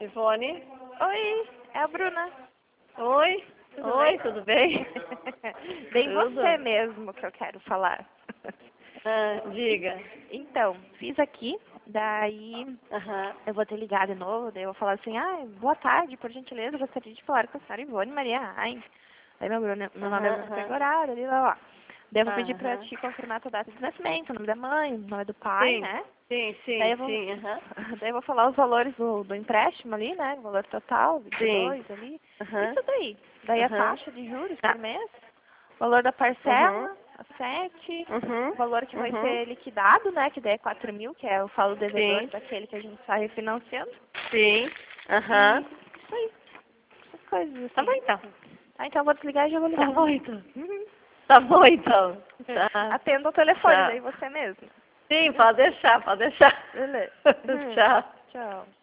Ivone? Oi, é a Bruna. Oi? Oi, tudo bem? Bem Tudo? você mesmo que eu quero falar. Diga. Então, fiz aqui, daí Aham. eu vou te ligar de novo, daí eu vou falar assim, boa tarde, por gentileza, gostaria de falar com a senhora Ivone Maria Heinz. Daí meu nome é Bruno Pegoraro, lá. Daí eu vou pedir pra te confirmar a tua data de nascimento, o nome da mãe, o nome do pai, Sim, né? sim, Daí sim, eu vou, sim, aham. daí eu vou falar os valores do empréstimo ali, né? O valor total, Sim. 22 ali. Aham. Isso daí. Daí a Aham. taxa de juros Tá. por mês, o valor da Uhum. parcela, a 7, o valor que vai Uhum. ser liquidado, né? Que daí é 4 mil, que é o saldo devedor Sim, daquele que a gente está refinanciando. sim. E Aham. isso aí, essas coisas Tá assim. bom então. Tá, então eu vou desligar e já vou Tá ligar. bom então. Uhum. Tá bom então. Tá. Atenda o telefone, Tchau. daí você mesmo. Sim, pode deixar, pode deixar. Beleza. Uhum. Tchau. Tchau.